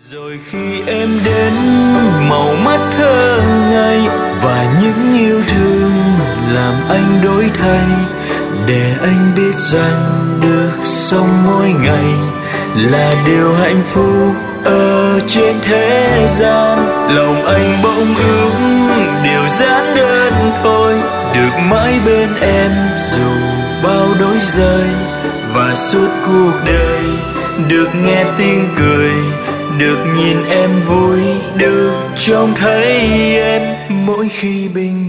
Rồi khi em đến màu mắt thơ ngây và những yêu thương làm anh đổi thay, để anh biết rằng được sống mỗi ngày là điều hạnh phúc ở trên thế gian. Lòng anh bỗng ước điều giản đơn thôi, được mãi bên em dù bao đổi rời, và suốt cuộc đời được nghe tiếng cười, được nhìn em vui, được trông thấy em mỗi khi bình